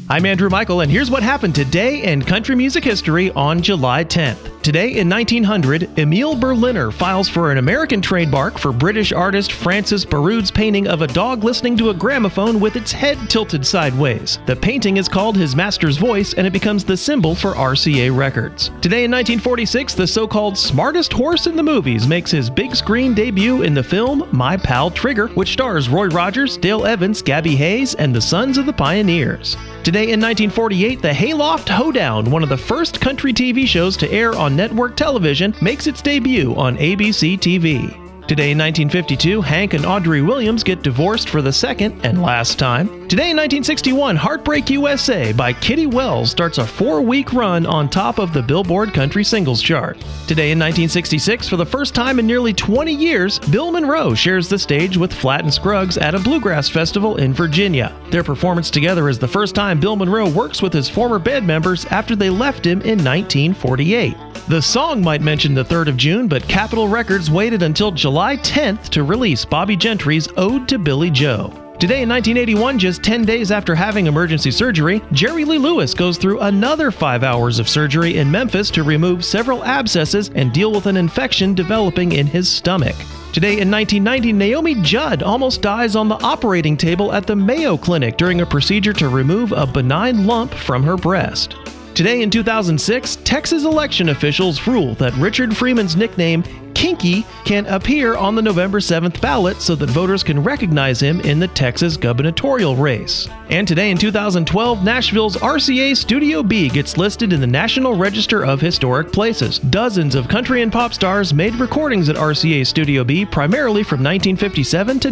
I'm Andrew Michael, and here's what happened today in country music history on July 10th. Today in 1900, Emile Berliner files for an American trademark for British artist Francis Baroud's painting of a dog listening to a gramophone with its head tilted sideways. The painting is called His Master's Voice, and it becomes the symbol for RCA Records. Today in 1946, the so-called smartest horse in the movies makes his big screen debut in the film My Pal Trigger, which stars Roy Rogers, Dale Evans, Gabby Hayes, and the Sons of the Pioneers. Today in 1948, the Hayloft Hoedown, one of the first country TV shows to air on network television, makes its debut on ABC TV. Today in 1952, Hank and Audrey Williams get divorced for the second and last time. Today in 1961, Heartbreak USA by Kitty Wells starts a 4-week run on top of the Billboard Country Singles Chart. Today in 1966, for the first time in nearly 20 years, Bill Monroe shares the stage with Flatt and Scruggs at a bluegrass festival in Virginia. Their performance together is the first time Bill Monroe works with his former band members after they left him in 1948. The song might mention the 3rd of June, but Capitol Records waited until July 10th to release Bobby Gentry's Ode to Billy Joe. Today in 1981, just 10 days after having emergency surgery, Jerry Lee Lewis goes through another 5 hours of surgery in Memphis to remove several abscesses and deal with an infection developing in his stomach. Today in 1990, Naomi Judd almost dies on the operating table at the Mayo Clinic during a procedure to remove a benign lump from her breast. Today in 2006, Texas election officials rule that Richard Freeman's nickname, Kinky, can appear on the November 7th ballot so that voters can recognize him in the Texas gubernatorial race. And today in 2012, Nashville's RCA Studio B gets listed in the National Register of Historic Places. Dozens of country and pop stars made recordings at RCA Studio B primarily from 1957 to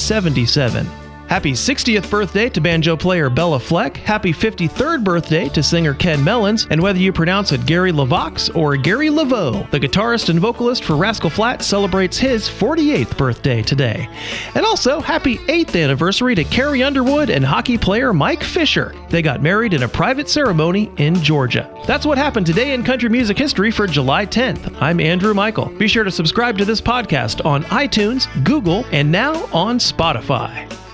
1977. Happy 60th birthday to banjo player Bella Fleck, happy 53rd birthday to singer Ken Mellons, and whether you pronounce it Gary LaVox or Gary Laveau, the guitarist and vocalist for Rascal Flatts celebrates his 48th birthday today. And also, happy 8th anniversary to Carrie Underwood and hockey player Mike Fisher. They got married in a private ceremony in Georgia. That's what happened today in country music history for July 10th. I'm Andrew Michael. Be sure to subscribe to this podcast on iTunes, Google, and now on Spotify.